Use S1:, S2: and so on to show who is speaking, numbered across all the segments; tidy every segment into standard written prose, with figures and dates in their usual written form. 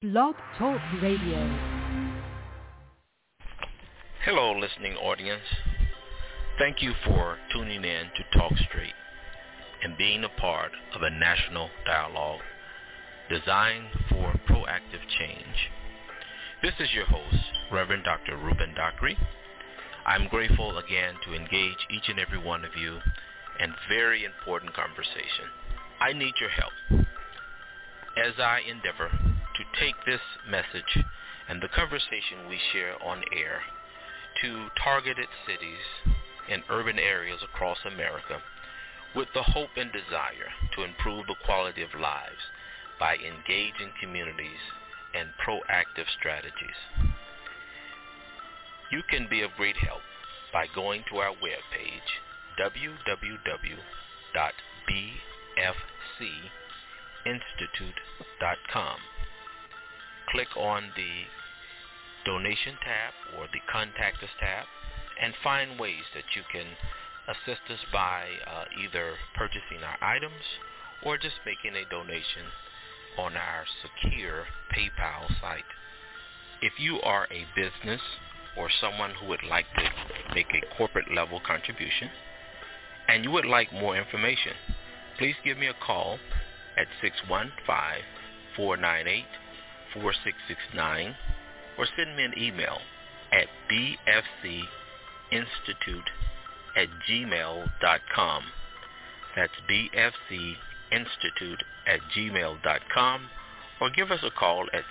S1: Blog Talk Radio.
S2: Hello, listening audience. Thank you for tuning in to Talk Straight and being a part of a national dialogue designed for proactive change. This is your host, Reverend Dr. Ruben Dockery. I'm grateful again to engage each and every one of you in very important conversation. I need your help as I endeavor to take this message and the conversation we share on air to targeted cities and urban areas across America with the hope and desire to improve the quality of lives by engaging communities and proactive strategies. You can be of great help by going to our webpage, www.bfcinstitute.com. Click on the donation tab or the contact us tab and find ways that you can assist us by either purchasing our items or just making a donation on our secure PayPal site. If you are a business or someone who would like to make a corporate level contribution and you would like more information, please give me a call at 615-498-4669 or send me an email at bfcinstitute@gmail.com. That's bfcinstitute@gmail.com, or give us a call at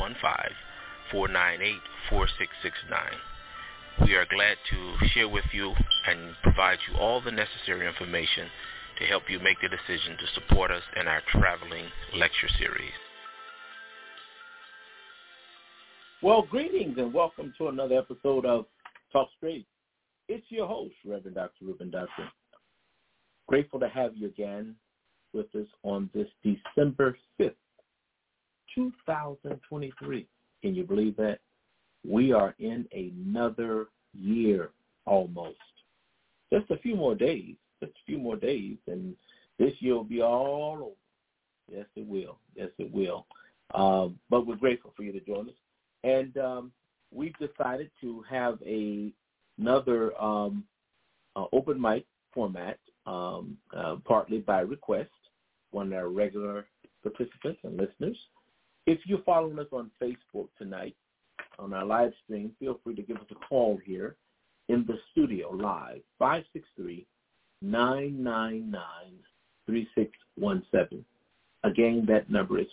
S2: 615-498-4669. We are glad to share with you and provide you all the necessary information to help you make the decision to support us in our traveling lecture series.
S3: Well, greetings and welcome to another episode of Talk Straight. It's your host, Reverend Dr. Ruben Dockery. Grateful to have you again with us on this December 5th, 2023. Can you believe that? We are in another year almost. Just a few more days, and this year will be all over. Yes, it will. But we're grateful for you to join us. And we've decided to have another open mic format, partly by request, one of our regular participants and listeners. If you're following us on Facebook tonight on our live stream, feel free to give us a call here in the studio live, 563-999-3617. Again, that number is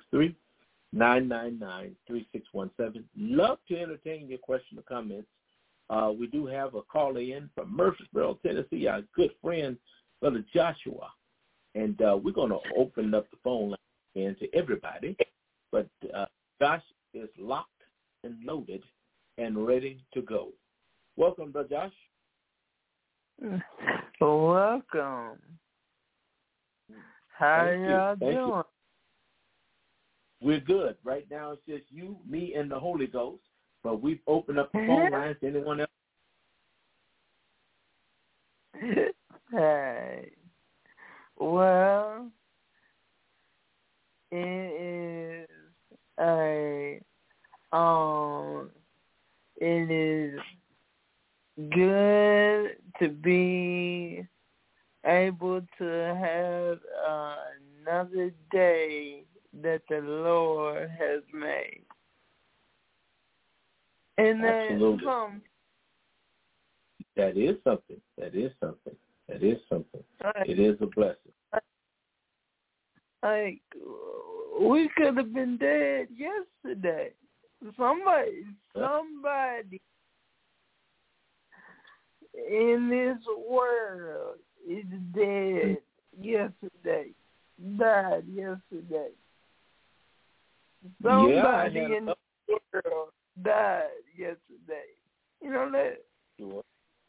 S3: 563-999-3617. Love to entertain your question or comments. We do have a caller in from Murfreesboro, Tennessee, our good friend, Brother Joshua. And we're going to open up the phone line to everybody. But Josh is locked and loaded and ready to go. Welcome, Brother Josh.
S4: Welcome. How y'all doing?
S3: We're good. Right now it's just you, me, and the Holy Ghost. But we've opened up the phone lines to anyone else.
S4: Hey. Well, it is good to be able to have another day that the Lord has made. And
S3: absolutely. That is something. It is a blessing.
S4: Like, we could have been dead yesterday. Somebody in this world is dead yesterday, died yesterday. Somebody in the world died yesterday. You know that?
S3: Sure.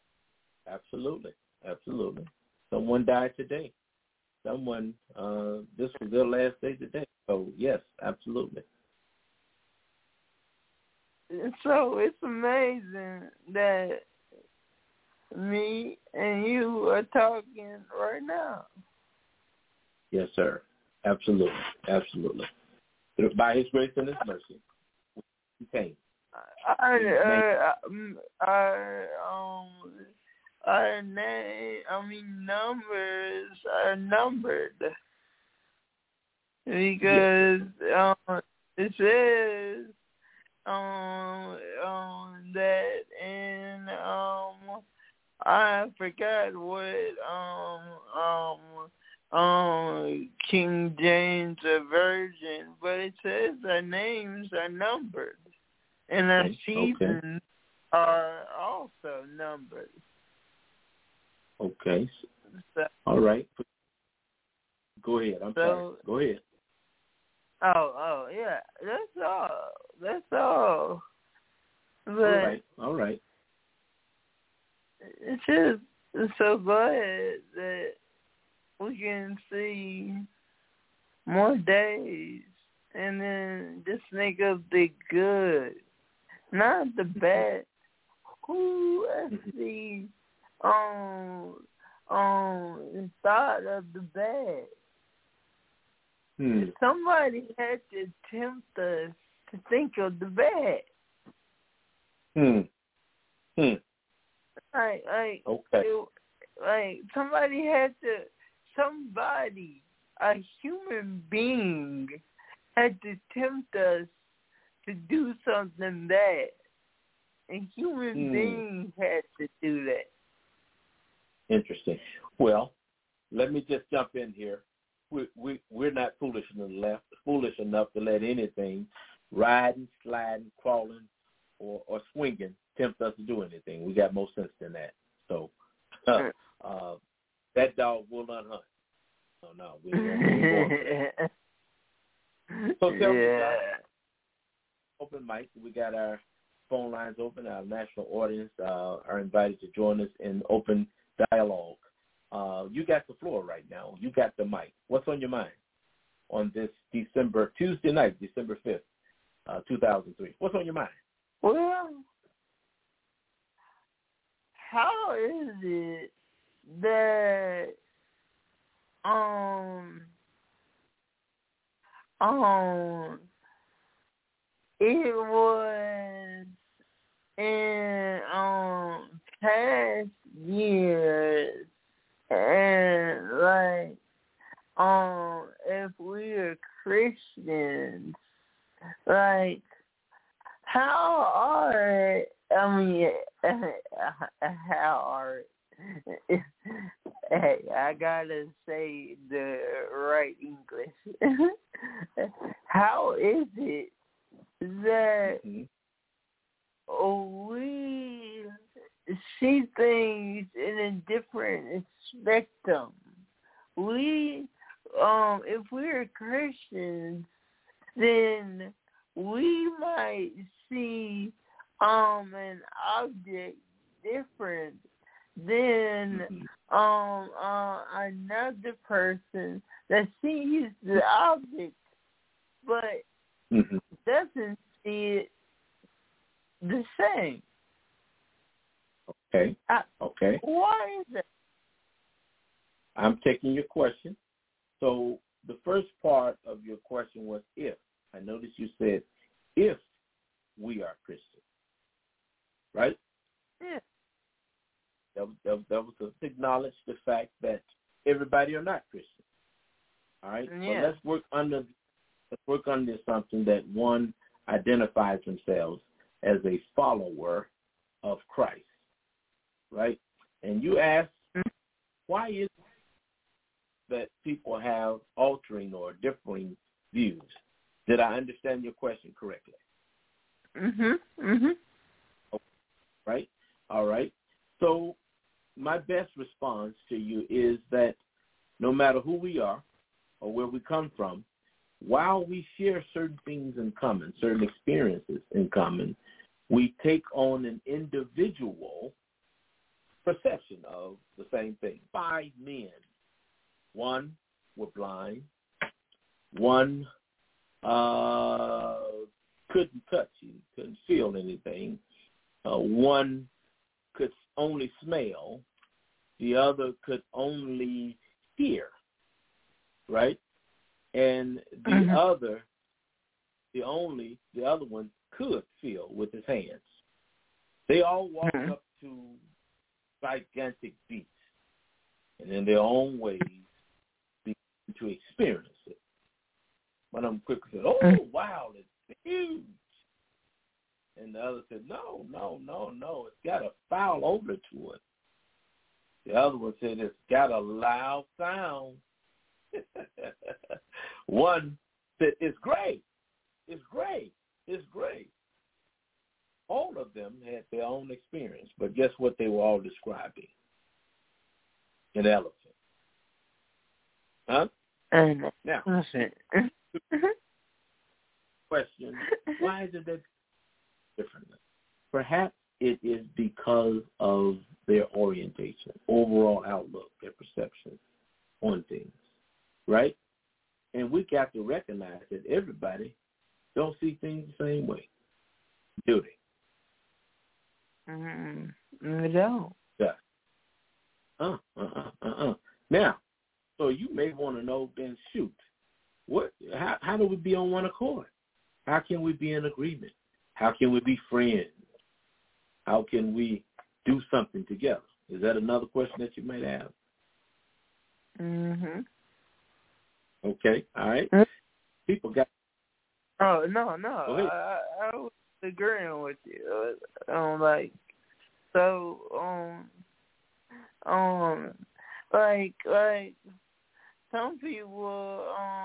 S3: Absolutely. Someone died today. Someone, this was their last day today. So, yes, absolutely.
S4: So it's amazing that me and you are talking right now.
S3: Yes, sir. Absolutely. By His grace and His mercy, we came.
S4: Our numbers are numbered because it says that in I forgot what King James Version, but it says our names are numbered and our seasons are also numbered.
S3: Okay.
S4: So,
S3: all right. Go ahead. I'm sorry. Go ahead.
S4: Oh, yeah. That's all. But
S3: all right.
S4: It's just so glad that we can see more days and then just think of the good, not the bad. Who has the thought of the bad? Somebody had to tempt us to think of the bad. Somebody, a human being, had to tempt us to do something bad. A human being had to do that.
S3: Interesting. Well, let me just jump in here. We're not foolish enough to let anything riding, sliding, crawling, or swinging tempt us to do anything. We got more sense than that. So that dog will not hunt. No, we ain't going. So tell me, God, open mic. We got our phone lines open. Our national audience are invited to join us in open dialogue. You got the floor right now. You got the mic. What's on your mind on this Tuesday night, December 5th, 2003? What's on your mind?
S4: Well, how is it that it was in past years, and like if we're Christians, like how are hey, I gotta say the right English. How is it that we see things in a different spectrum? We, if we're Christians, then we might see an object different than another person that sees the object but doesn't see it the same.
S3: Okay. Okay.
S4: Why is that?
S3: I'm taking your question. So the first part of your question was if. I noticed you said if we are Christians, right?
S4: Yeah.
S3: That was to acknowledge the fact that everybody are not Christians. All right.
S4: Yeah.
S3: So let's work under something that one identifies themselves as a follower of Christ, right? And you ask, why is it that people have altering or differing views? Did I understand your question correctly? Right? All right. So my best response to you is that no matter who we are or where we come from, while we share certain things in common, certain experiences in common, we take on an individual perception of the same thing. 5 men. One were blind. One couldn't touch, couldn't feel anything. One could only smell. The other could only hear, right? And the other the other one could feel with his hands. They all walked up to gigantic beasts, and in their own ways began to experience it. One of them quickly said, "Oh, wow, it's huge." And the other said, no, it's got a foul odor to it. The other one said, it's got a loud sound. One said, it's great. All of them had their own experience, but guess what they were all describing? An elephant. Huh? Now, question, why is it that differently? Perhaps it is because of their orientation, overall outlook, their perception on things, right? And we got to recognize that everybody don't see things the same way, do they?
S4: They don't.
S3: Yeah. Now, so you may want to know, then shoot, how do we be on one accord? How can we be in agreement? How can we be friends? How can we do something together? Is that another question that you might have? Okay, all right. People got...
S4: Oh, no. I was agreeing with you. Like some people,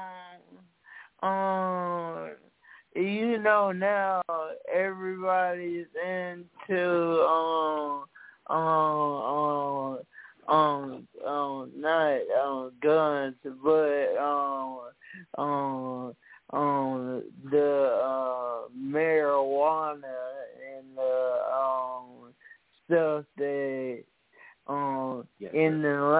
S4: you know, now everybody's into not guns, but the marijuana and the stuff that in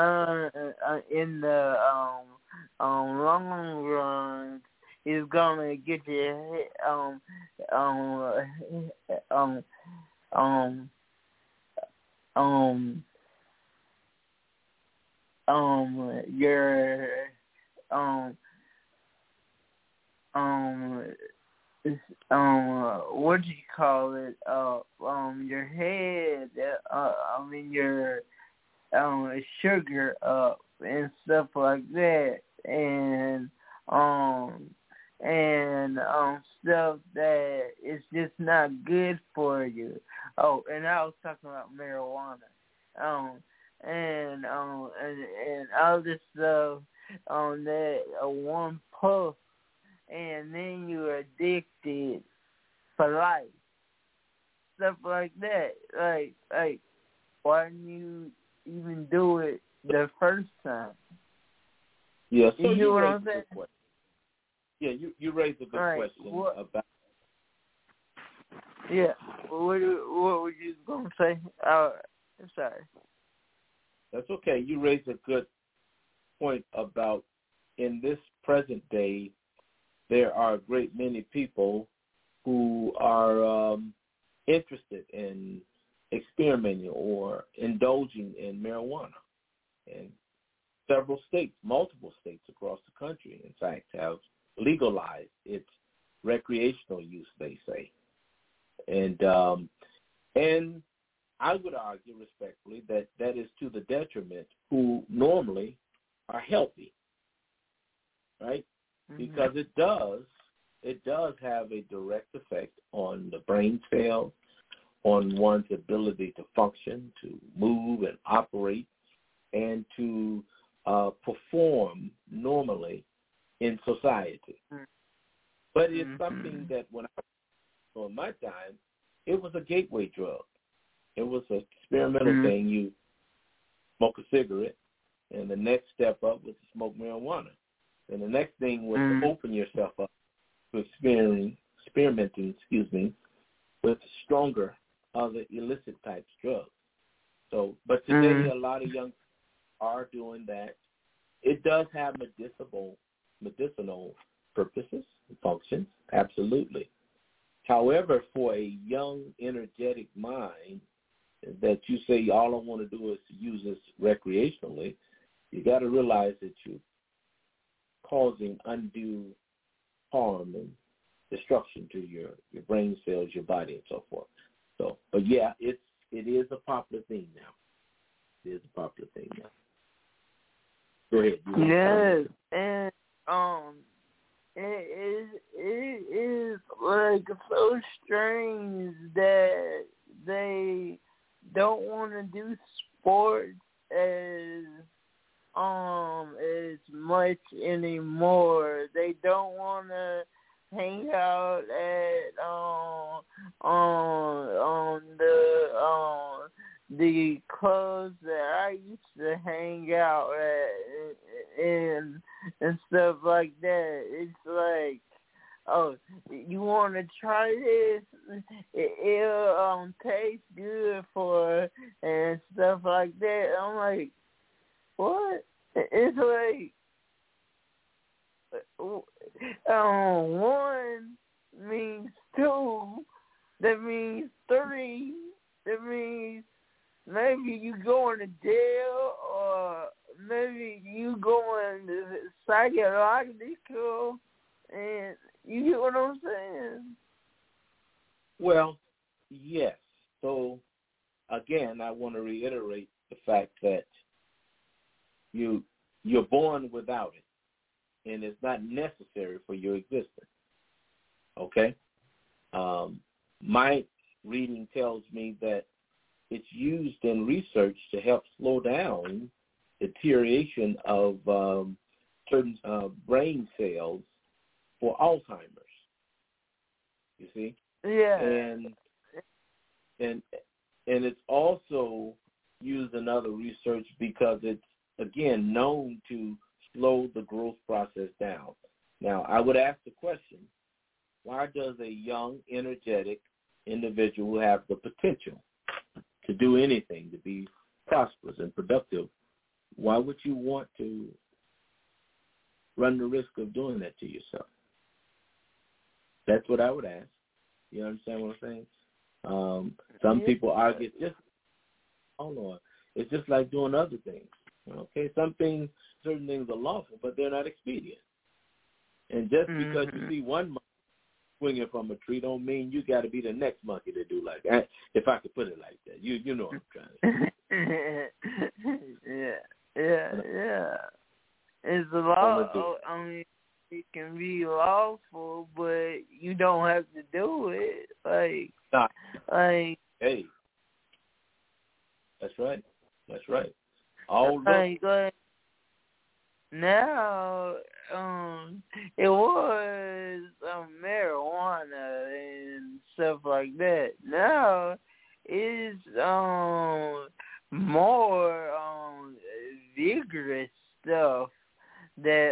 S4: the long run is gonna get you what do you call it? Your head, your sugar up and stuff like that, and stuff that is just not good for you. Oh, and I was talking about marijuana. And all this stuff that one puff, and then you're addicted for life. Stuff like that. Like why didn't you even do it the first time?
S3: Yeah, so
S4: you know what I'm saying?
S3: Yeah, you raised a good question about...
S4: Yeah, what were you going to say? Sorry.
S3: That's okay. You raised a good point about, in this present day, there are a great many people who are interested in experimenting or indulging in marijuana. And several states, multiple states across the country, in fact, have legalized its recreational use, they say. And I would argue respectfully that that is to the detriment who normally are healthy, right? Because it does have a direct effect on the brain cells, on one's ability to function, to move and operate, and to perform normally in society. But it's something that when I was on my time, it was a gateway drug. It was an experimental thing. You smoke a cigarette, and the next step up was to smoke marijuana. And the next thing was to open yourself up to experimenting, with stronger other illicit types drugs. So, but today a lot of young people are doing that. It does have medicinal purposes and functions, absolutely. However, for a young, energetic mind that you say all I want to do is to use this recreationally, you got to realize that you're causing undue harm and destruction to your brain cells, your body, and so forth. So, but yeah, it is a popular thing now. It is a popular thing now. Go ahead.
S4: Yes, and it is like so strange that they don't want to do sports as much anymore. They don't want to hang out at on the clubs that I used to hang out at and stuff like that. It's like, oh, you want to try this? It'll taste good for and stuff like that. I'm like, what? It's like, one means two, that means three, that means maybe you going to jail or maybe you going to psychological, and you get what I'm saying?
S3: Well, yes. So, again, I want to reiterate the fact that you're born without it, and it's not necessary for your existence. Okay? My reading tells me that it's used in research to help slow down deterioration of certain brain cells for Alzheimer's. You see?
S4: Yeah.
S3: And it's also used in other research because it's, again, known to slow the growth process down. Now, I would ask the question, why does a young, energetic individual have the potential to do anything, to be prosperous and productive? Why would you want to run the risk of doing that to yourself? That's what I would ask. You understand what I'm saying? Some people argue, it's just like doing other things. Okay, certain things are lawful, but they're not expedient. And just because you see one monkey swinging from a tree don't mean you got to be the next monkey to do like that, if I could put it like that. You know what I'm trying to say.
S4: Yeah. It's a law. I mean, it can be lawful, but you don't have to do it.
S3: Hey, that's right.
S4: Now, it was marijuana and stuff like that. Now, it's more vigorous stuff that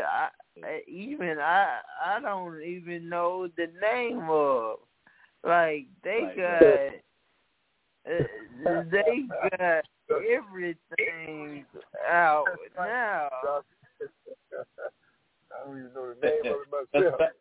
S4: I don't even know the name of. Like they got everything out now.
S5: I don't even know the name of it myself.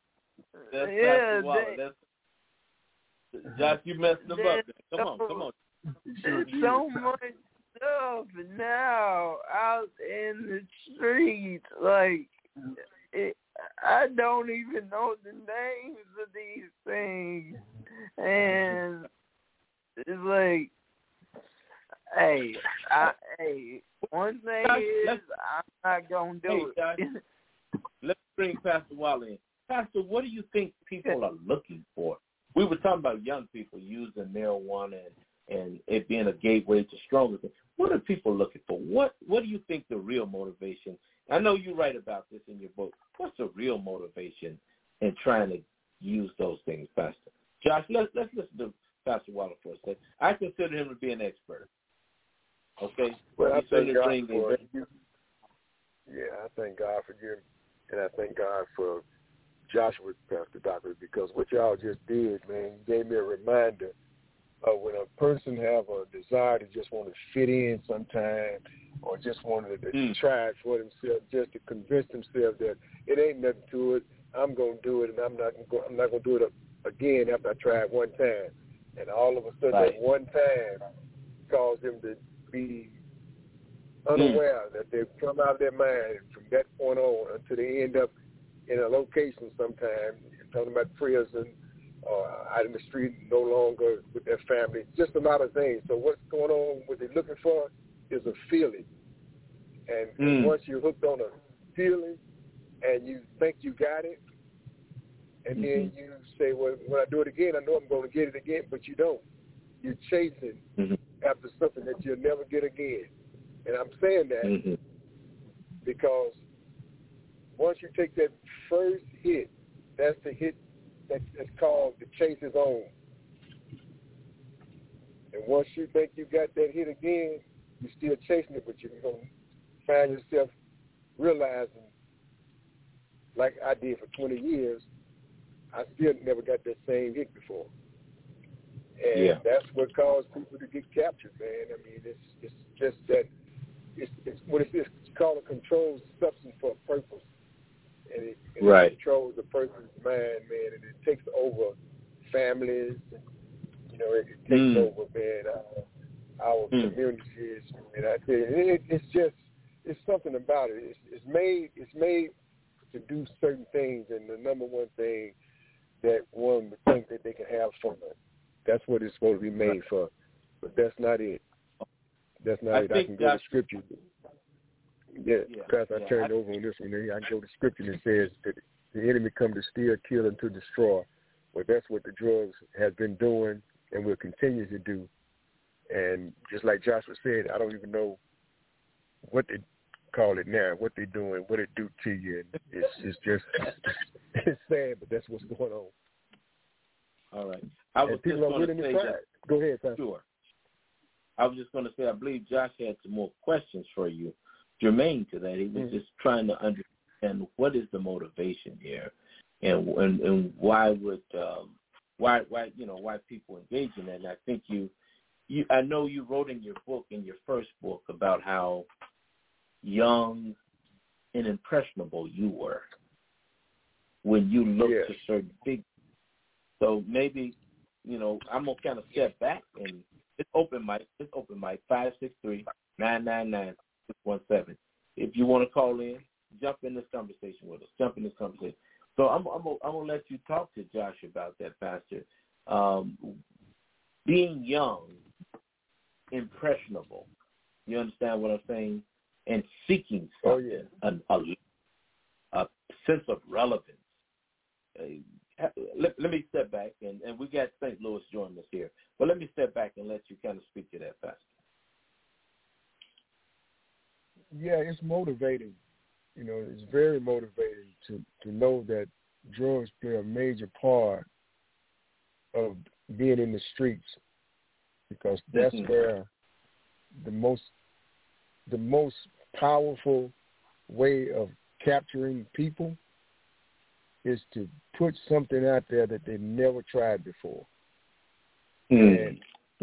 S3: Josh, you messed them up. Come on.
S4: There's so much stuff now out in the streets. Like, I don't even know the names of these things. And it's like, hey, one thing is I'm not going to do it.
S3: Let's bring Pastor Wally in. Pastor, what do you think people are looking for? We were talking about young people using marijuana and it being a gateway to stronger things. What are people looking for? What do you think the real motivation? I know you write about this in your book. What's the real motivation in trying to use those things, Pastor? Josh, let's listen to Pastor Waller for a second. I consider him to be an expert. Okay?
S5: Well, I thank God for you. Yeah, I thank God for you, and I thank God for Joshua, Pastor Doctor, because what y'all just did, man, you gave me a reminder of when a person have a desire to just want to fit in sometime or just wanted to try it for themselves, just to convince themselves that it ain't nothing to it. I'm going to do it, and I'm not going to do it again after I try it one time. And all of a sudden, that one time caused them to be unaware that they've come out of their mind from that point on until they end up in a location sometime, talking about prison or out in the street no longer with their family, just a lot of things. So what's going on, what they're looking for is a feeling. And once you're hooked on a feeling and you think you got it, and then you say, well, when I do it again, I know I'm going to get it again, but you don't. You're chasing after something that you'll never get again. And I'm saying that because once you take that first hit, that's the hit that's called the chase is on. And once you think you got that hit again, you're still chasing it, but you're going to find yourself realizing, like I did for 20 years, I still never got that same hit before. And that's what caused people to get captured, man. I mean, it's just that it's what it is. It's called a controlled substance for a purpose. And it controls the person's mind, man, and it takes over families. And, you know, it takes over, man, our communities. And I tell you, it's something about it. It's made to do certain things, and the number one thing that one would think that they can have fun. That's what it's supposed to be made for, but that's not it. That's not it. I can go to Scripture. Because I turned over on this one. I can go to Scripture and it says that the enemy come to steal, kill, and to destroy. Well, that's what the drugs have been doing and will continue to do. And just like Joshua said, I don't even know what they call it now, what they're doing, what it do to you. And it's just it's sad, but that's what's going on.
S3: All right. I was just going to say that.
S5: Go ahead, Pastor.
S3: Sure. I was just going to say, I believe Josh had some more questions for you, germane to that. He was just trying to understand what is the motivation here, and why would why people engage in that. And I think I know you wrote in your book, in your first book, about how young and impressionable you were when you looked to certain figures. So maybe, I'm going to kind of step back, and it's open mic. 563-999-617. If you want to call in, jump in this conversation with us. So I'm going to let you talk to Josh about that, Pastor. Being young, impressionable, you understand what I'm saying? And seeking something, a sense of relevance. Let me step back, and we got St. Louis joining us here. But let me step back and let you kind of speak to that, Pastor.
S5: Yeah, it's motivating. It's very motivating to know that drugs play a major part of being in the streets, because that's where the most powerful way of capturing people is to put something out there that they never tried before. And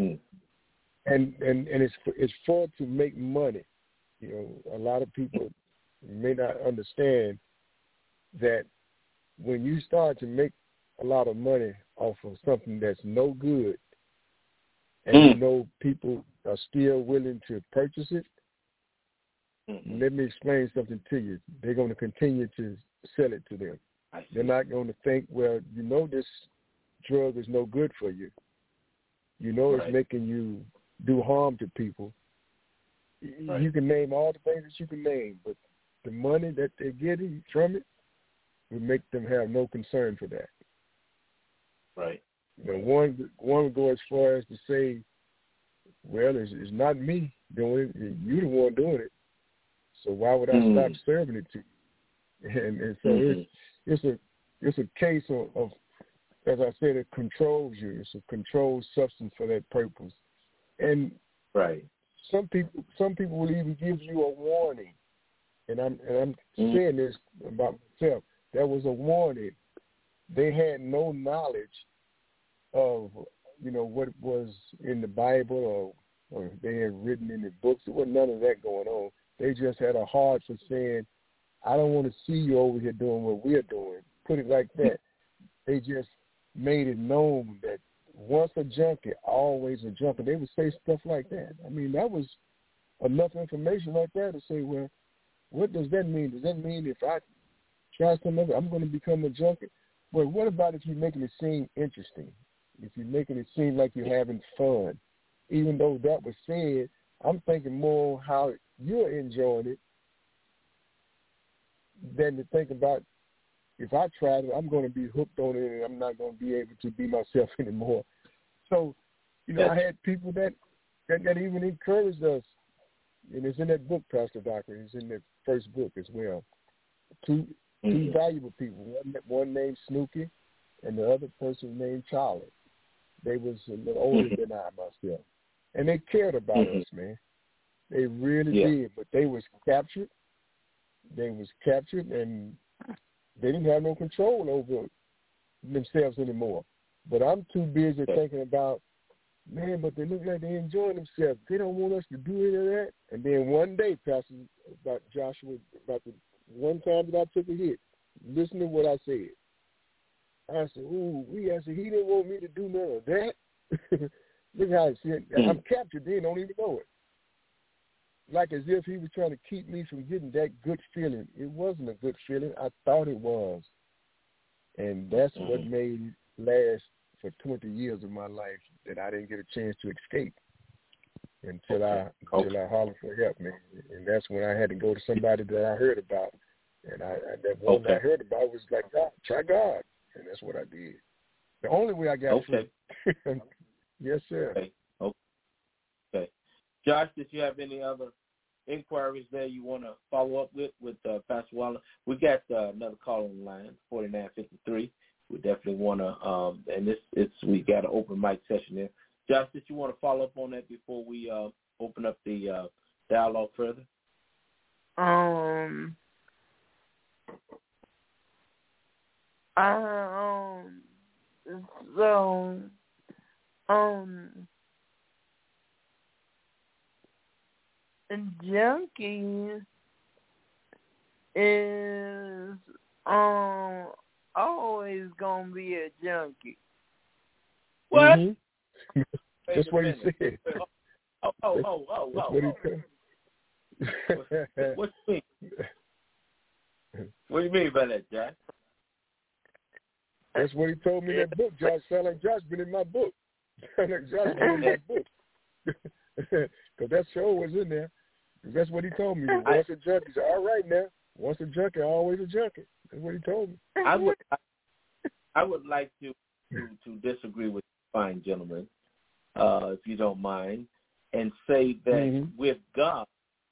S5: it's for to make money. A lot of people may not understand that when you start to make a lot of money off of something that's no good, and people are still willing to purchase it, let me explain something to you. They're going to continue to sell it to them. They're not going to think, well, this drug is no good for you. It's making you do harm to people. You can name all the things that you can name, but the money that they're getting from it will make them have no concern for that.
S3: Right.
S5: One would go as far as to say, well, it's not me doing it. You're the one doing it. So why would I stop serving it to you? And so it's a case of, as I said, it controls you. It's a controlled substance for that purpose. And some people will even give you a warning. And I'm saying this about myself. There was a warning. They had no knowledge of what was in the Bible or they had written in the books. There wasn't none of that going on. They just had a heart for saying, I don't want to see you over here doing what we're doing. Put it like that. They just made it known that once a junkie, always a junkie. They would say stuff like that. I mean, that was enough information like that to say, well, what does that mean? Does that mean if I try something else. I'm going to become a junkie. But what about if you're making it seem interesting? If you're making it seem like you're having fun? Even though that was said, I'm thinking more how you're enjoying it than to think about if I tried it, I'm going to be hooked on it and I'm not going to be able to be myself anymore. So, I had people that even encouraged us, and it's in that book, Pastor Doctor. It's in that first book as well. Two valuable people. One named Snooky, and the other person named Charlie. They was a little older than I myself, and they cared about us, man. They really did. But they was captured. And they didn't have no control over themselves anymore. But I'm too busy thinking about, man, but they look like they're enjoying themselves. They don't want us to do any of that. And then one day, Pastor, about Joshua, about the one time that I took a hit, listen to what I said. I said, he didn't want me to do none of that. Look how I said, I'm captured, they don't even know it. Like as if he was trying to keep me from getting that good feeling. It wasn't a good feeling. I thought it was. And that's what made it last for 20 years of my life, that I didn't get a chance to escape until I hollered for help, man. And that's when I had to go to somebody that I heard about. And I heard about was like, God, try God. And that's what I did. The only way I got free. Yes, sir.
S3: Okay. Josh, did you have any other inquiries there you want to follow up with Pastor Waller? We got another call on the line, 4953. We definitely want to, and we got an open mic session there. Josh, did you want to follow up on that before we open up the dialogue further?
S4: Junkie is always gonna be a junkie.
S3: What?
S5: That's what he said.
S3: Oh.
S5: That's what he said.
S3: What do you mean? What do you mean by that, Josh?
S5: That's what he told me in that book. Josh sound like Josh been in my book. Josh been in my book. Because that show was in there. That's what he told me. Once a junkie, he said, all right now. Once a junkie, always a junkie. That's what he told me.
S3: I would like to disagree with the fine gentleman, if you don't mind, and say that with God,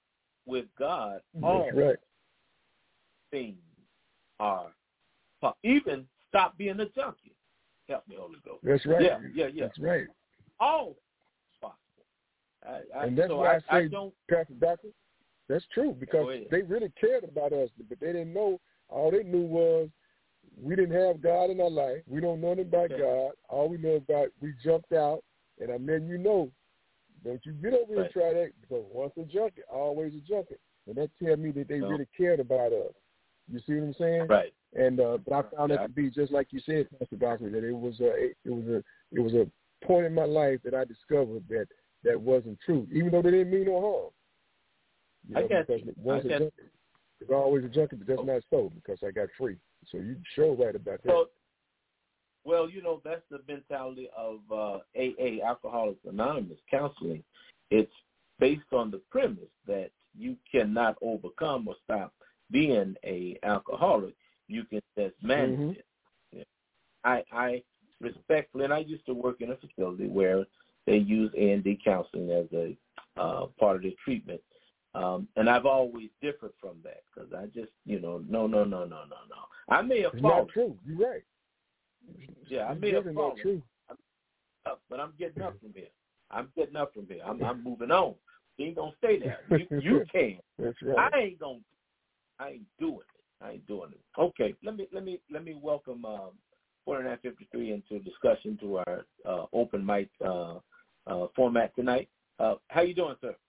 S3: all things are possible. Even stop being a junkie. Help me, Holy Ghost.
S5: That's right.
S3: Yeah.
S5: That's right.
S3: All possible.
S5: And that's why I say, Pastor Doctor, that's true, because they really cared about us, but they didn't know. All they knew was we didn't have God in our life. We don't know anything about God. All we know about, we jumped out, and I mean, don't you get over here and try that, because once a junkie, always a junkie. And that tells me that they really cared about us. You see what I'm saying?
S3: Right.
S5: And but I found that to be just like you said, Pastor Doctor, that it was a point in my life that I discovered that wasn't true, even though they didn't mean no harm.
S3: I guess
S5: it's always a junkie, but that's not so, because I got free. So you sure right about that.
S3: Well, that's the mentality of AA, Alcoholics Anonymous counseling. It's based on the premise that you cannot overcome or stop being a alcoholic. You can just manage it. Yeah. I respectfully, and I used to work in a facility where they use A&D counseling as a part of their treatment. And I've always differed from that, because I just, no. I may have fallen.
S5: It's not true. You're right.
S3: Yeah, I may have fallen. True. But I'm getting up from here. I'm moving on. You ain't going to stay there. You can.
S5: That's right.
S3: I ain't doing it. Okay, let me welcome 4953 into discussion to our open mic format tonight. How you doing, sir?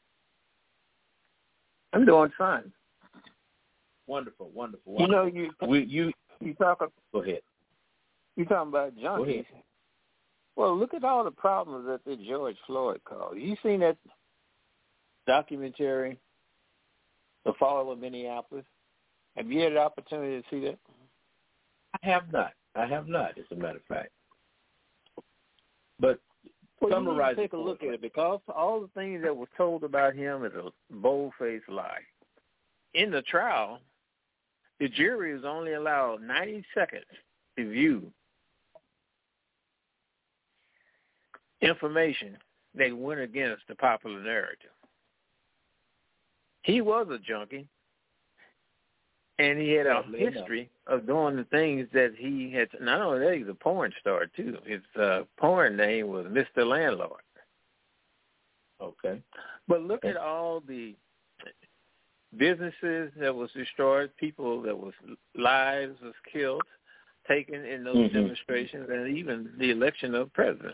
S6: I'm doing fine.
S3: Wonderful.
S6: You talk.
S3: Go ahead.
S6: You talking about junkies?
S3: Go ahead.
S6: Well, look at all the problems that the George Floyd caused. You seen that documentary, The Fall of Minneapolis? Have you had the opportunity to see that?
S3: I have not, as a matter of fact. But summarize.
S6: Take a look at it, because all the things that was told about him is a bold-faced lie. In the trial, the jury is only allowed 90 seconds to view information that went against the popular narrative. He was a junkie, and he had a history of doing the things that he had. Not only that, he's a porn star, too. His porn name was Mr. Landlord.
S3: Okay.
S6: But look at all the businesses that was destroyed, people that was lives was killed, taken in those demonstrations, and even the election of president.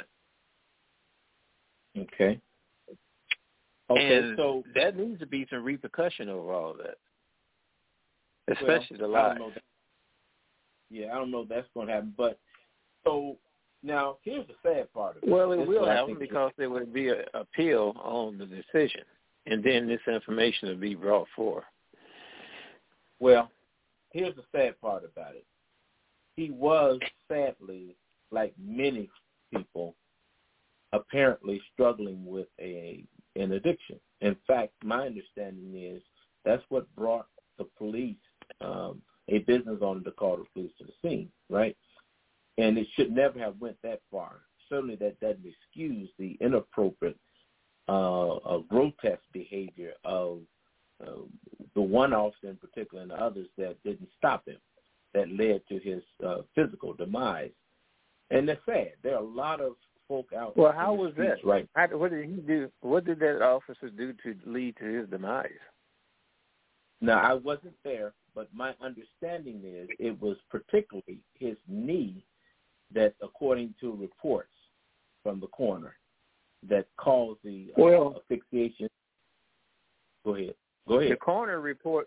S3: Okay.
S6: And
S3: so
S6: that needs to be some repercussion over all of that, especially the lies.
S3: I don't know if that's going to happen. But so now here's the sad part of it.
S6: Well, it will happen because there will be an appeal on the decision, and then this information will be brought forth.
S3: Well, here's the sad part about it. He was, sadly, like many people, apparently struggling with an addiction. In fact, my understanding is that's what brought the police, a business owner, to call the police to the scene, right? And it should never have went that far. Certainly that doesn't excuse the inappropriate, grotesque behavior of the one officer in particular and the others that didn't stop him, that led to his physical demise. And that's sad. There are a lot of folk out.
S6: Well, how was that?
S3: Right.
S6: What did he do? What did that officer do to lead to his demise?
S3: Now, I wasn't there, but my understanding is it was particularly his knee that, according to reports from the coroner, that caused the asphyxiation. Go ahead.
S6: The coroner report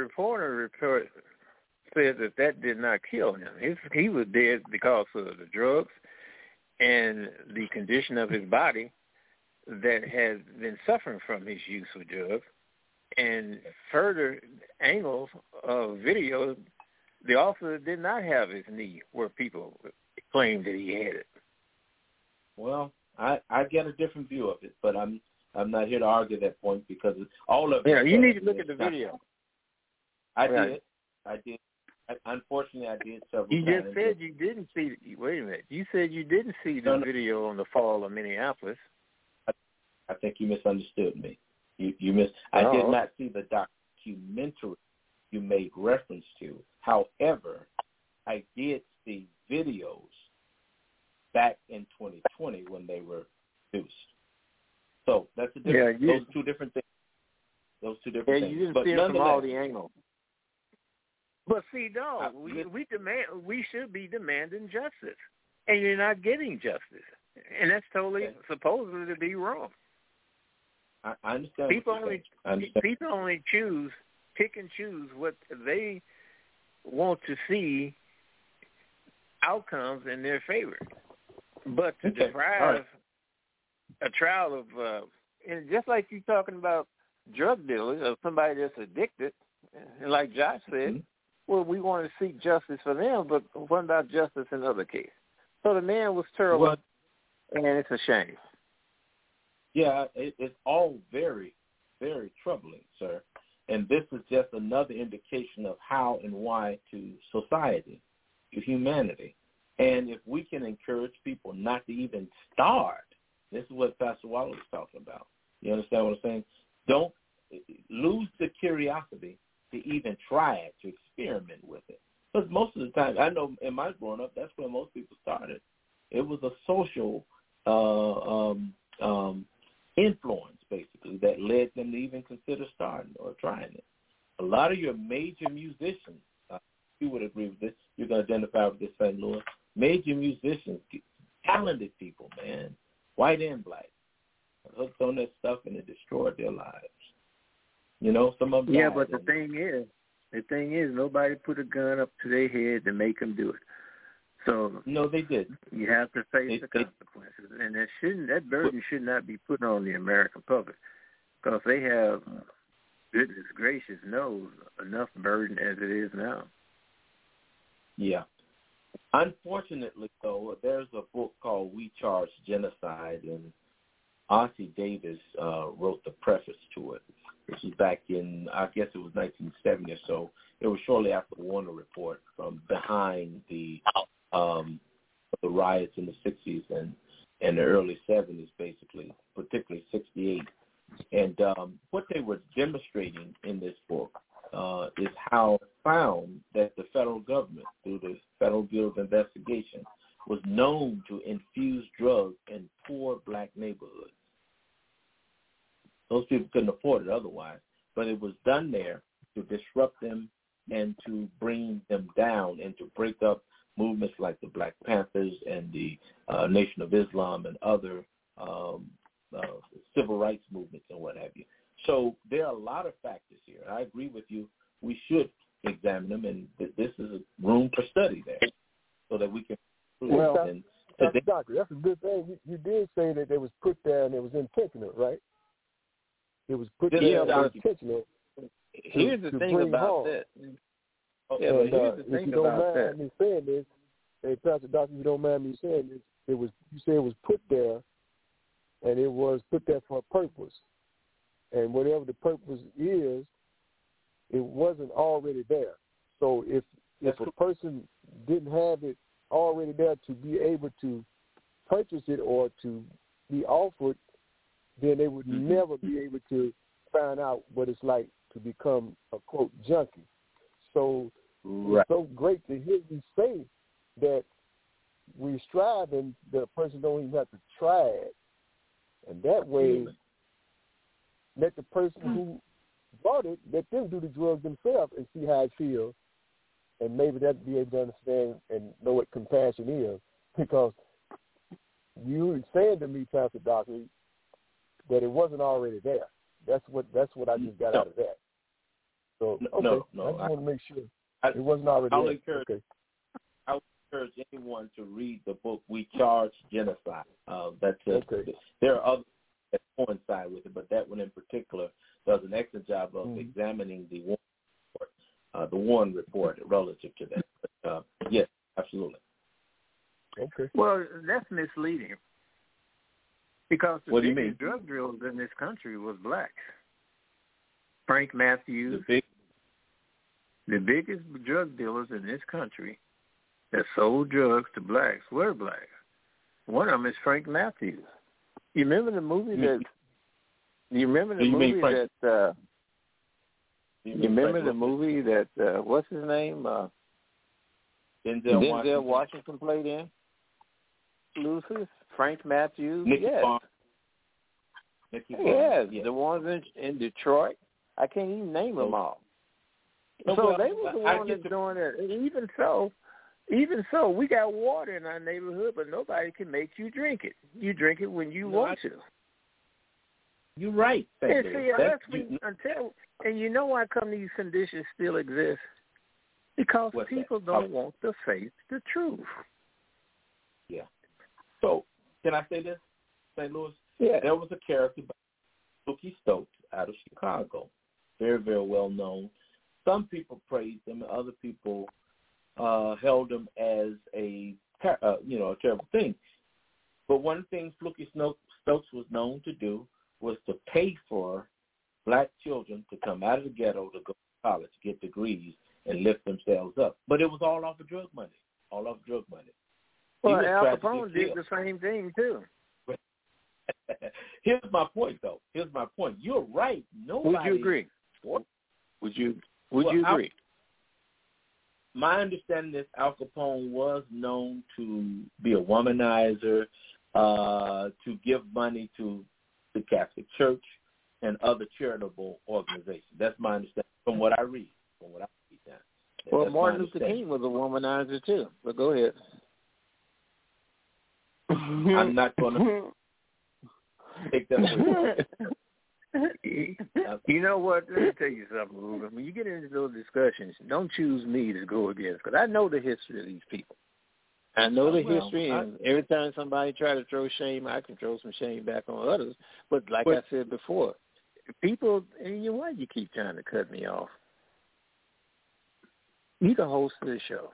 S6: said that did not kill him. He was dead because of the drugs and the condition of his body that had been suffering from his use of drugs. And further angles of video, the officer did not have his knee where people claimed that he had it.
S3: Well, I get a different view of it, but I'm not here to argue that point because all of it.
S6: Yeah, you need to look at the video.
S3: I did. Unfortunately, I did several times.
S6: You just said you didn't see. Wait a minute. You said you didn't see the video on the fall of Minneapolis.
S3: I think you misunderstood me. You missed. I did not see the documentary you made reference to. However, I did see videos back in 2020 when they were produced. So that's a different. Those two different things.
S6: You didn't see it from all the angles. But see, no, we should be demanding justice, and you're not getting justice, and that's totally supposedly to be wrong.
S3: I understand.
S6: People only pick and choose what they want to see outcomes in their favor. But to deprive a trial of, and just like you're talking about drug dealers or somebody that's addicted, and like Josh said, well, we want to seek justice for them, but what about justice in other cases? So the man was terrible, and it's a shame.
S3: Yeah, it's all very, very troubling, sir. And this is just another indication of how and why to society, to humanity. And if we can encourage people not to even start, this is what Pastor Waller was talking about. You understand what I'm saying? Don't lose the curiosity to even try it, to experiment with it. Because most of the time, I know in my growing up, that's where most people started. It was a social influence, basically, that led them to even consider starting or trying it. A lot of your major musicians, you would agree with this, you can identify with this, St. Louis, major musicians, talented people, man, white and black, hooked on that stuff and it destroyed their lives. You know, some of them died.
S6: But the thing is, nobody put a gun up to their head to make them do it. So
S3: no, they didn't.
S6: You have to face the consequences, and that burden should not be put on the American public because they have goodness gracious knows, enough burden as it is now.
S3: Yeah. Unfortunately, though, there's a book called We Charge Genocide, and Ossie Davis wrote the preface to it. This was back in, I guess it was 1970 or so. It was shortly after the Warner Report, from behind the riots in the 60s and the early 70s, basically, particularly 68. And what they were demonstrating in this book is how found that the federal government, through the Federal Bureau of Investigation, was known to infuse drugs in poor black neighborhoods. Those people couldn't afford it otherwise, but it was done there to disrupt them and to bring them down and to break up movements like the Black Panthers and the Nation of Islam and other civil rights movements and what have you. So there are a lot of factors here. I agree with you. We should examine them, and this is a room for study there so that we can
S5: Well, Doctor, that's a good thing. You did say that it was put there and it was intentional, right? It was put there and intentional.
S6: Here's the thing about that. Yeah, but here's the thing about that.
S5: If you don't mind me saying this, hey, Pastor Doctor, if you don't mind me saying this, you said it was put there, and it was put there for a purpose. And whatever the purpose is, it wasn't already there. So if a person didn't have it already there to be able to purchase it or to be offered, then they would never be able to find out what it's like to become a, quote, junkie. So it's so great to hear you say that we strive and the person don't even have to try it. And that way, let the person who bought it, let them do the drugs themselves and see how it feels. And maybe they'll be able to understand and know what compassion is. Because you were saying to me, Pastor Doctor, that it wasn't already there. That's what I just got out of that. So, okay, I just want to make sure it wasn't already there.
S3: I would encourage anyone to read the book, We Charge Genocide. There are others that coincide with it, but that one in particular does an excellent job of examining the Warren report relative to that. But, yes, absolutely.
S5: Okay.
S6: Well, that's misleading because the biggest drug dealers in this country was blacks. Frank Matthews, the biggest drug dealers in this country that sold drugs to blacks were blacks. One of them is Frank Matthews. You remember the movie that? You remember the movie that? You remember the movie that? What's his name? Denzel Washington played in. Lucius, Frank Matthews. Yes, the ones in Detroit. I can't even name them all. So they were the ones that's doing it. And even so, we got water in our neighborhood, but nobody can make you drink it. You drink it when you want to.
S3: You're right.
S6: And see, and you know why come these conditions still exist? Because people don't want to face the truth.
S3: Yeah. So, can I say this, St. Louis?
S6: Yeah.
S3: There was a character by Snooki Stokes out of Chicago, very, very well known. Some people praised him, and other people held him as a terrible thing. But one thing Snooki Stokes was known to do was to pay for black children to come out of the ghetto to go to college, get degrees, and lift themselves up. But it was all off of drug money.
S6: Well, Al Capone did the same thing, too.
S3: Here's my point, though. You're right. Nobody.
S6: Would you agree? Would you agree?
S3: My understanding is Al Capone was known to be a womanizer, to give money to the Catholic Church and other charitable organizations. That's my understanding from what I read.
S6: Well, Martin Luther King was a womanizer too. But go ahead.
S3: I'm not going to take that away.
S6: You know what? Let me tell you something, Ruben. When you get into those discussions, don't choose me to go against, because I know the history of these people. I know the history, and every time somebody try to throw shame, I can throw some shame back on others. But like I said before, people, why you keep trying to cut me off? You the host of the show.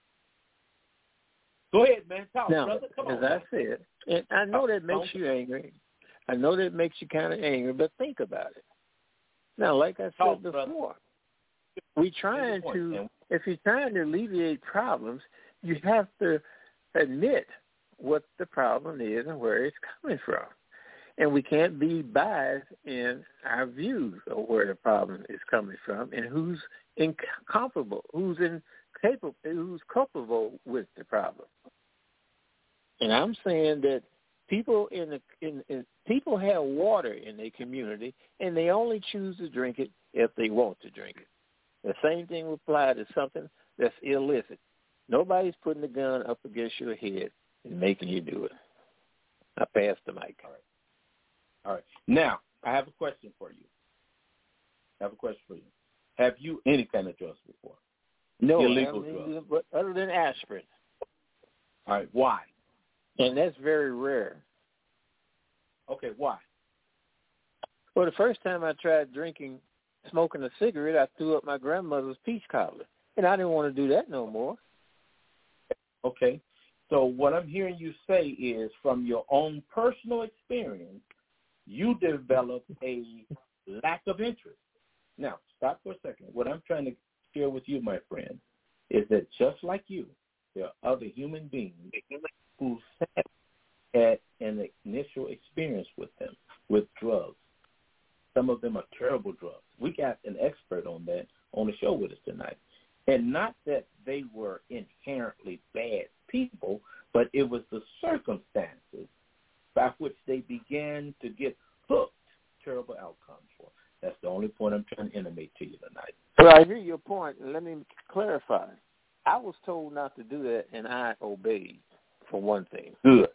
S3: Go ahead, man. Talk,
S6: now,
S3: brother. Come on.
S6: As I said, and I know that makes you angry. I know that makes you kind of angry, but think about it. Now, like I said before, if you're trying to alleviate problems, you have to admit what the problem is and where it's coming from. And we can't be biased in our views of where the problem is coming from and who's incomparable, who's culpable with the problem. And I'm saying that people people have water in their community, and they only choose to drink it if they want to drink it. The same thing will apply to something that's illicit. Nobody's putting the gun up against your head and making you do it. I pass the mic.
S3: All right. Now, I have a question for you. Have you any kind of drugs before?
S6: No,
S3: illegal drugs.
S6: But other than aspirin.
S3: All right. Why?
S6: And that's very rare.
S3: Okay, why?
S6: Well, the first time I tried smoking a cigarette, I threw up my grandmother's peach cobbler, and I didn't want to do that no more.
S3: Okay. So what I'm hearing you say is from your own personal experience, you developed a lack of interest. Now, stop for a second. What I'm trying to share with you, my friend, is that just like you, there are other human beings who had an initial experience with them, with drugs. Some of them are terrible drugs. We got an expert on that on the show with us tonight. And not that they were inherently bad people, but it was the circumstances by which they began to get hooked, terrible outcomes for. That's the only point I'm trying to intimate to you tonight.
S6: Well, I hear your point. Let me clarify. I was told not to do that, and I obeyed, for one thing.
S3: Good.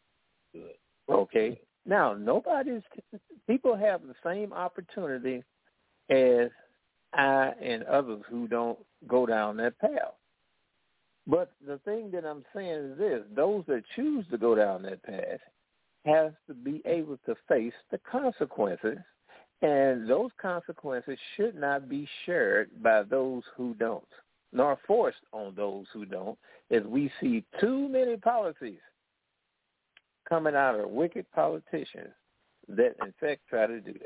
S6: Okay. Now, people have the same opportunity as I and others who don't go down that path. But the thing that I'm saying is this: those that choose to go down that path have to be able to face the consequences, and those consequences should not be shared by those who don't, nor forced on those who don't, as we see too many policies coming out of wicked politicians that, in fact, try to do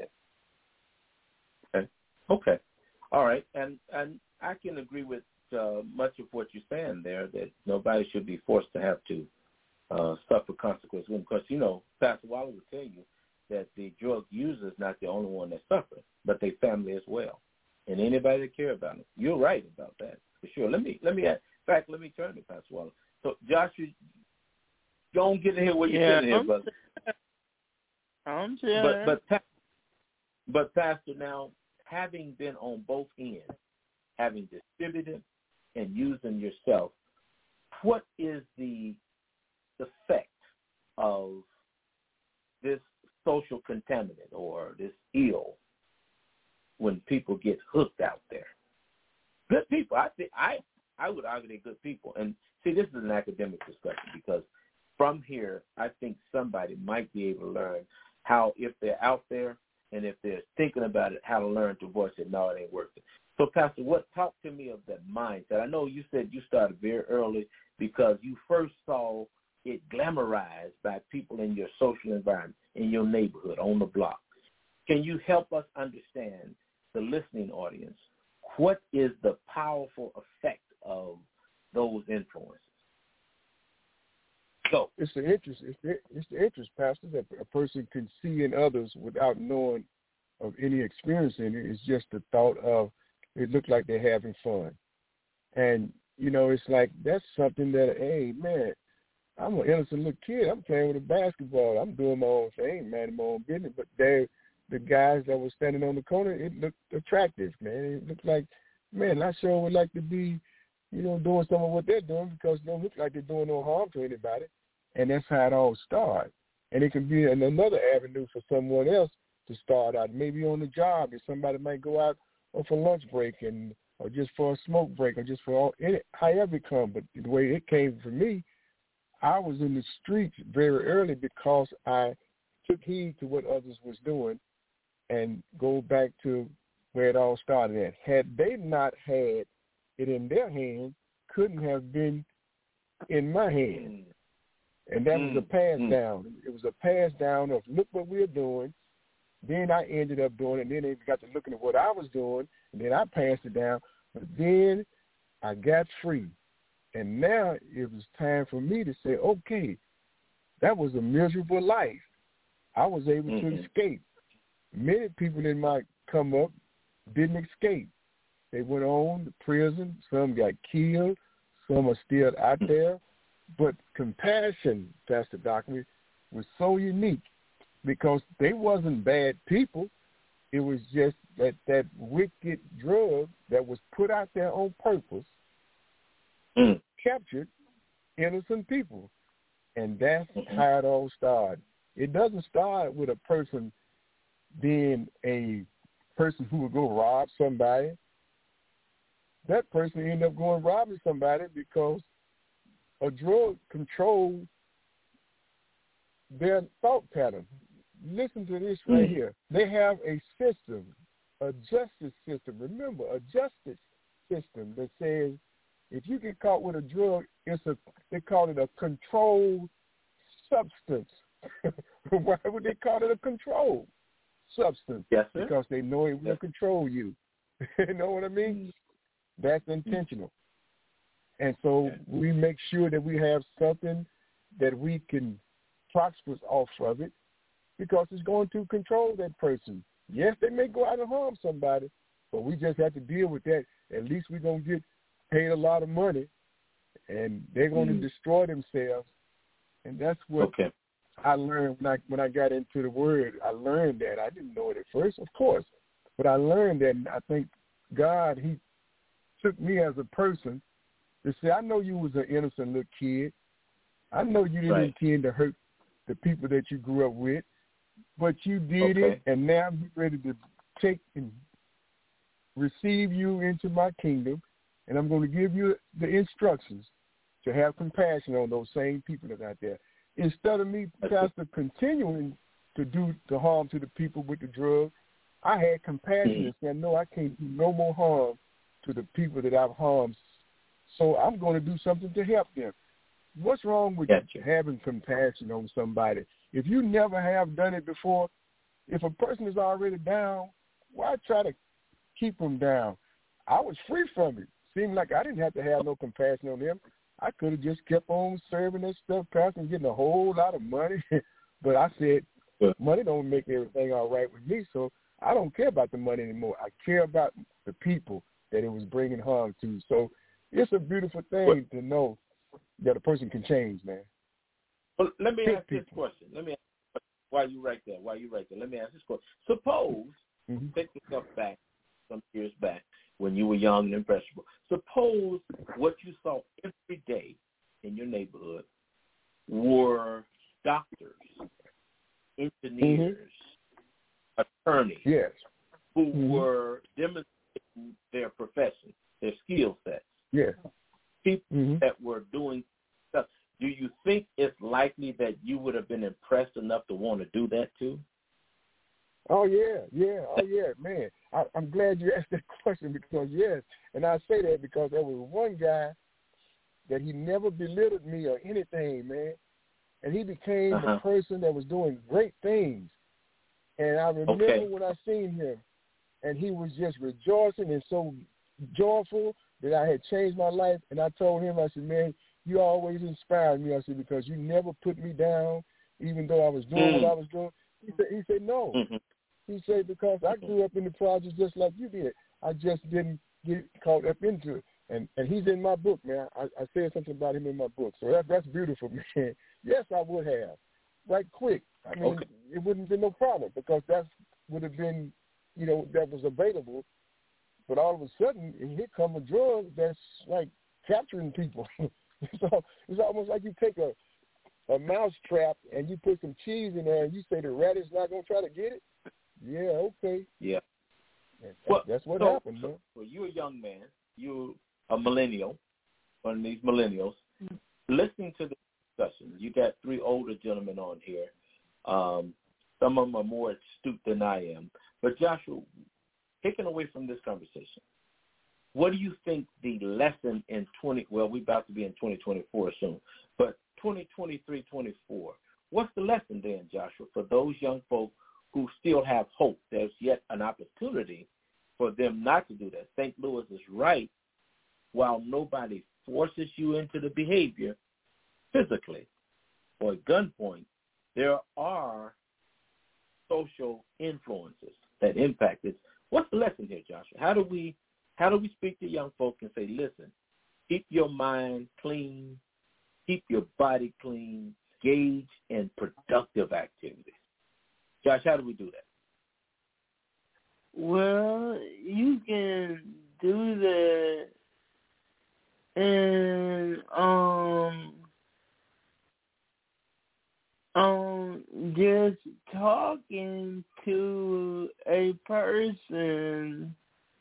S6: that.
S3: Okay. All right. And I can agree with much of what you're saying there, that nobody should be forced to have to suffer consequences. Because, Pastor Waller would tell you that the drug user is not the only one that suffers, but their family as well, and anybody that care about it. You're right about that, for sure. Let me turn to Pastor Waller. So, Josh, you don't get in here where you're sitting here, brother.
S4: I'm sure.
S3: But Pastor, now, having been on both ends, having distributed and using yourself, what is the effect of this social contaminant or this ill when people get hooked out there? Good people. I would argue they're good people. And see, this is an academic discussion because from here, I think somebody might be able to learn how, if they're out there and if they're thinking about it, how to learn to voice it. No, it ain't worth it. So, Pastor, talk to me of that mindset. I know you said you started very early because you first saw it glamorized by people in your social environment, in your neighborhood, on the block. Can you help us understand, the listening audience, what is the powerful effect of those influences? So
S5: it's the interest. It's the interest, Pastor, that a person can see in others without knowing of any experience in it. It's just the thought of it looks like they're having fun, and it's like that's something that, hey man, I'm an innocent little kid. I'm playing with a basketball. I'm doing my own thing, man, my own business. But the guys that were standing on the corner, it looked attractive, man. It looked like, man, I sure would like to be, doing some of what they're doing because they don't look like they're doing no harm to anybody. And that's how it all started. And it can be another avenue for someone else to start out, maybe on the job. If somebody might go out for lunch break or just for a smoke break or just for however it comes. But the way it came for me, I was in the streets very early because I took heed to what others was doing, and go back to where it all started at. Had they not had it in their hands, couldn't have been in my hand. And that was a pass down. It was a pass down of look what we're doing. Then I ended up doing it. And then they got to looking at what I was doing. And then I passed it down. But then I got free. And now it was time for me to say, okay, that was a miserable life. I was able to escape. Many people in my come up didn't escape. They went on to prison. Some got killed. Some are still out there. But compassion, Pastor Dockery, was so unique because they wasn't bad people. It was just that wicked drug that was put out there on purpose captured innocent people. And that's how it all started. It doesn't start with a person being a person who would go rob somebody. That person ended up going robbing somebody because a drug controls their thought pattern. Listen to this right here. They have a system, a justice system. Remember, a justice system that says if you get caught with a drug, they call it a controlled substance. Why would they call it a controlled substance?
S3: Yes, sir.
S5: Because they know it will control you. You know what I mean? That's intentional. And so we make sure that we have something that we can prosper off of it because it's going to control that person. Yes, they may go out and harm somebody, but we just have to deal with that. At least we're going to get paid a lot of money, and they're going to destroy themselves. And that's what I learned when I got into the Word. I learned that. I didn't know it at first, of course, but I learned that, and I think God, he took me as a person to say, I know you was an innocent little kid. I know you didn't intend to hurt the people that you grew up with, but you did it, and now I'm ready to take and receive you into my kingdom, and I'm going to give you the instructions to have compassion on those same people that are out there. Instead of me, Pastor, continuing to do the harm to the people with the drug, I had compassion and said, no, I can't do no more harm to the people that I've harmed. So I'm going to do something to help them. What's wrong with having compassion on somebody? If you never have done it before, if a person is already down, why try to keep them down? I was free from it. Seemed like I didn't have to have no compassion on them. I could have just kept on serving that stuff, Pastor, and getting a whole lot of money. But I said, money don't make everything all right with me, so I don't care about the money anymore. I care about the people that it was bringing harm to. So it's a beautiful thing to know that a person can change, man.
S3: Well, let me ask this question. While you right there, let me ask this question. Suppose, take yourself back some years back when you were young and impressionable. Suppose what you saw every day in your neighborhood were doctors, engineers, attorneys, who were demonstrating their profession, their skill sets. People that were doing stuff. Do you think it's likely that you would have been impressed enough to want to do that too?
S5: Oh, yeah, man. I'm glad you asked that question because, yes, and I say that because there was one guy that he never belittled me or anything, man, and he became a person that was doing great things. And I remember when I seen him, and he was just rejoicing and so joyful that I had changed my life. And I told him, I said, man, you always inspired me. I said, because you never put me down, even though I was doing what I was doing. He said no. He said, because I grew up in the projects just like you did. I just didn't get caught up into it. And he's in my book, man. I said something about him in my book. So that's beautiful, man. Yes, I would have. Right quick. I mean, it wouldn't have been no problem because that would have been, that was available. But all of a sudden, here come a drug that's like capturing people. So it's almost like you take a mouse trap and you put some cheese in there and you say the rat is not going to try to get it. Yeah, okay.
S3: Yeah.
S5: That's what happened, man.
S3: Well, you're a young man. You're a millennial, one of these millennials. Listening to the discussion, you got three older gentlemen on here. Some of them are more astute than I am. But Joshua, taking away from this conversation, what do you think the lesson in we're about to be in 2024 soon, but 2023, 24, what's the lesson then, Joshua, for those young folk who still have hope? There's yet an opportunity for them not to do that. St. Louis is right. While nobody forces you into the behavior physically or at gunpoint, there are social influences that impact it. What's the lesson here, Joshua? How do we speak to young folk and say, listen, keep your mind clean, keep your body clean, engage in productive activities? Josh, how do we do that?
S4: Well, you can do that and just talking to a person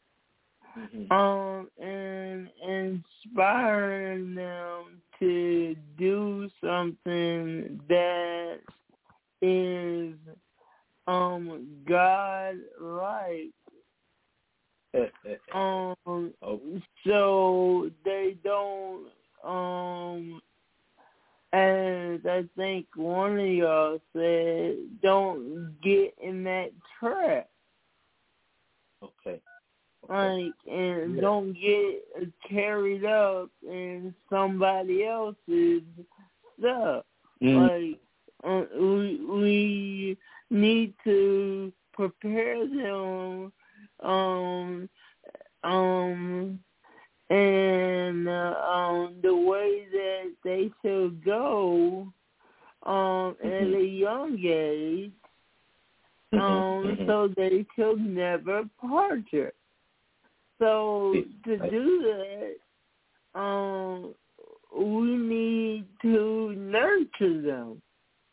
S4: and inspiring them to do something that is God-like. So they don't, as I think one of y'all said, don't get in that trap.
S3: Okay.
S4: Don't get carried up in somebody else's stuff. We need to prepare them and the way that they should go at a young age, so they should never partner. So to do that, we need to nurture them.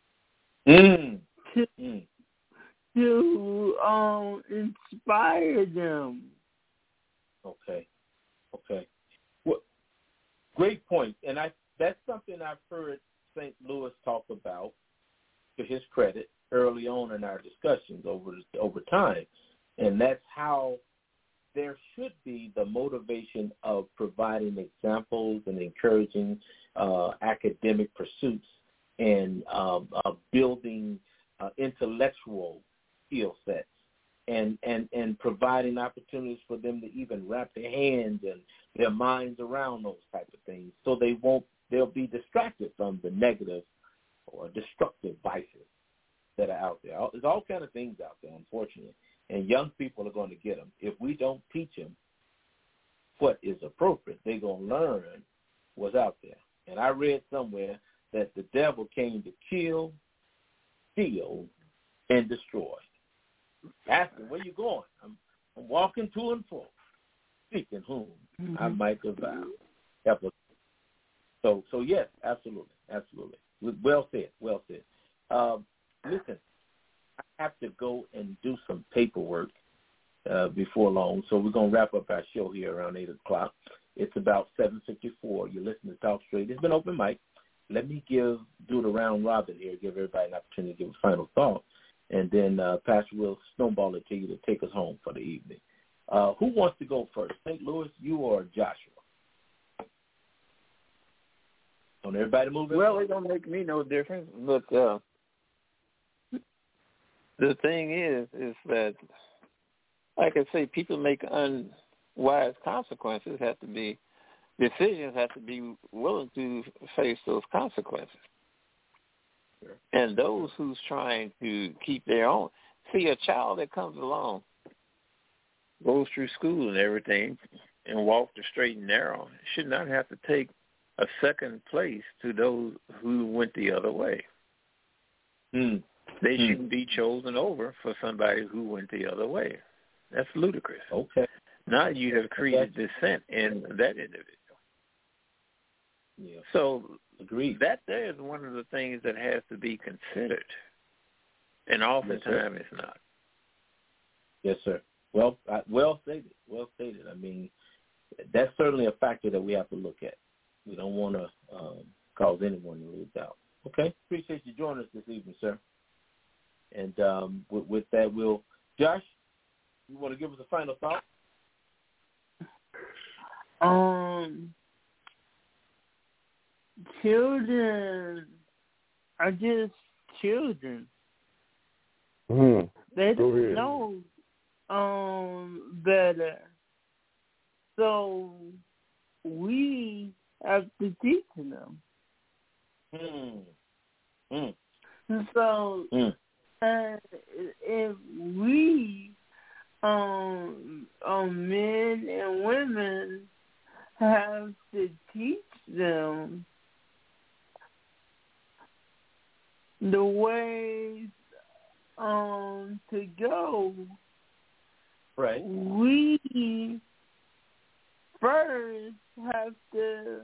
S4: To inspire them.
S3: Okay. Well, great point. And that's something I've heard St. Louis talk about, to his credit, early on in our discussions over time. And that's how there should be the motivation of providing examples and encouraging academic pursuits and building intellectual skill sets and providing opportunities for them to even wrap their hands and their minds around those type of things, so they'll be distracted from the negative or destructive vices that are out there. There's all kind of things out there, unfortunately, and young people are going to get them. If we don't teach them what is appropriate, they're going to learn what's out there. And I read somewhere that the devil came to kill, steal, and destroy. Asking, where you going? I'm walking to and fro, seeking whom I might devour. So yes, absolutely. Well said. Listen, I have to go and do some paperwork before long, so we're going to wrap up our show here around 8 o'clock. It's about 7:54. You're listening to Talk Straight. It's been open mic. Let me do the round robin here, give everybody an opportunity to give a final thought, and then Pastor will snowball it to you to take us home for the evening. Who wants to go first, St. Louis, you or Joshua? Don't everybody move in?
S6: Well, it don't make me no difference, but the thing is that, like I say, people make unwise consequences. Decisions have to be willing to face those consequences. Sure. And those who's trying to keep their own. See, a child that comes along, goes through school and everything, and walks the straight and narrow, should not have to take a second place to those who went the other way. They shouldn't be chosen over for somebody who went the other way. That's ludicrous.
S3: Okay.
S6: Now you have created dissent in that individual.
S3: Yeah.
S6: So
S3: agreed.
S6: That there is one of the things that has to be considered, and oftentimes it's not.
S3: Yes, sir. Well stated. Well stated. I mean, that's certainly a factor that we have to look at. We don't want to cause anyone to lose out. Okay. Appreciate you joining us this evening, sir. And with that, Josh, you want to give us a final thought?
S4: Children are just children. They don't know better. So we have to teach them. So if we, men and women, have to teach them the ways to go,
S3: right?
S4: We first have to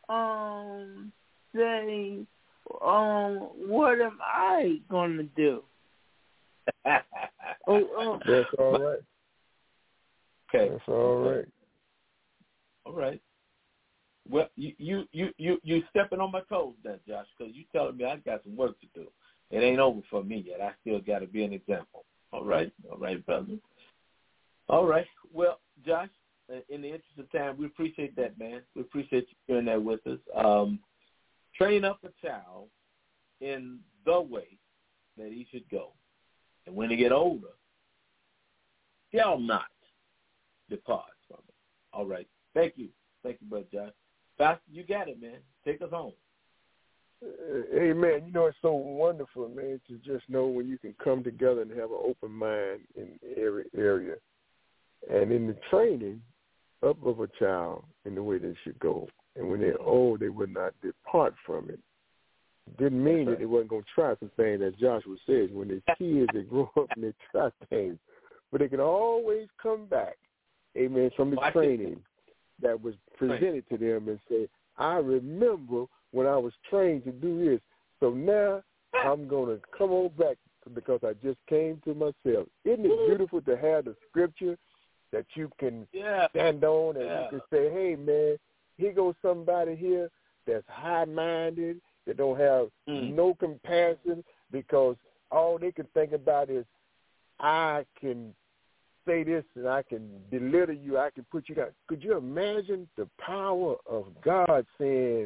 S4: say, what am I going to do?
S5: That's all right.
S3: Okay.
S5: That's all right.
S3: All right. Well, you stepping on my toes then, Josh, because you telling me I got some work to do. It ain't over for me yet. I still got to be an example. All right, brother. All right. Well, Josh, in the interest of time, we appreciate that, man. We appreciate you sharing that with us. Train up a child in the way that he should go. And when they get older, shall not depart from it. All right. Thank you. Thank you, Brother Josh. Pastor, you got it, man. Take us home.
S5: Amen. You know, it's so wonderful, man, to just know when you can come together and have an open mind in every area. And in the training up of a child in the way they should go. And when they're old, they would not depart from it. Didn't mean that they wasn't going to try some things, as Joshua says. When they're kids, they grow up and they try things. But they can always come back, amen, from the training that was presented to them and say, I remember when I was trained to do this. So now I'm going to come on back because I just came to myself. Isn't it beautiful to have the scripture that you can stand on and you can say, hey, man, here goes somebody here that's high-minded, that don't have no compassion because all they can think about is I can say this and I can belittle you, I can put you down. Could you imagine the power of God saying,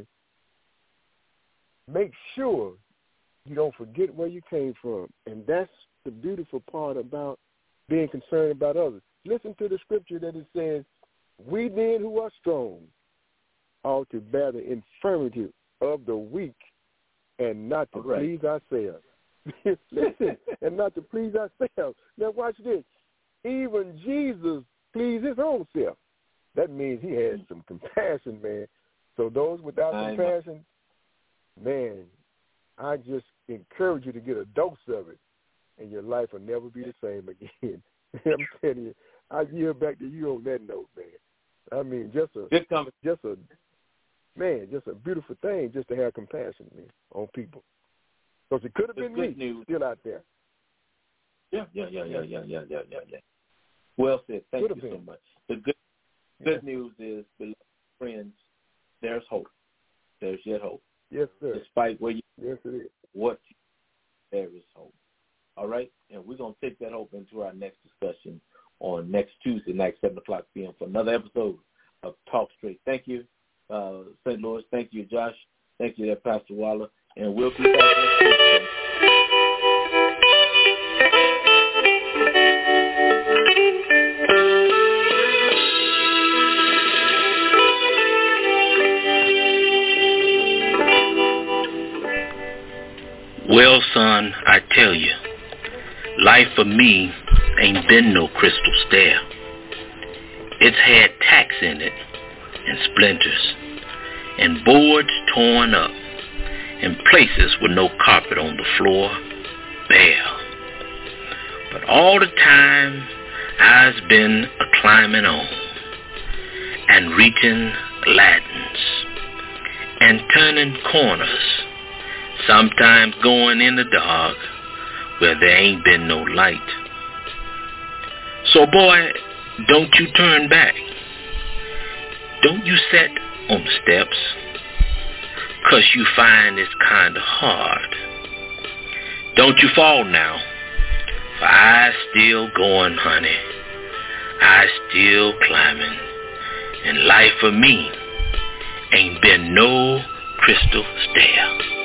S5: make sure you don't forget where you came from? And that's the beautiful part about being concerned about others. Listen to the scripture that it says, we then who are strong ought to bear the infirmity of the weak and not to please ourselves. Listen, and not to please ourselves. Now watch this. Even Jesus pleased his own self. That means he had some compassion, man. So those without compassion, man, I just encourage you to get a dose of it, and your life will never be the same again. I'm telling you, I yield back to you on that note, man. I mean, just a beautiful thing just to have compassion, man, on people. Because it could have been me still out there.
S3: Yeah. Well said. Thank you so much. The good news is, beloved friends, there's hope. There's yet hope.
S5: Yes, sir.
S3: Despite where you
S5: there is
S3: hope. All right? And we're going to take that hope into our next discussion on next Tuesday night, 7 o'clock p.m. for another episode of Talk Straight. Thank you, St. Louis. Thank you, Josh. Thank you, Pastor Waller. And we'll be back next week.
S2: Well, son, I tell you, life for me ain't been no crystal stair. It's had tacks in it and splinters and boards torn up and places with no carpet on the floor, bare. But all the time I's been a-climbing on and reaching ladders and turning corners, sometimes going in the dark where there ain't been no light. So boy, don't you turn back. Don't you sit on the steps, 'cause you find it's kind of hard. Don't you fall now, For I still going, honey. I still climbing. And life for me ain't been no crystal stair.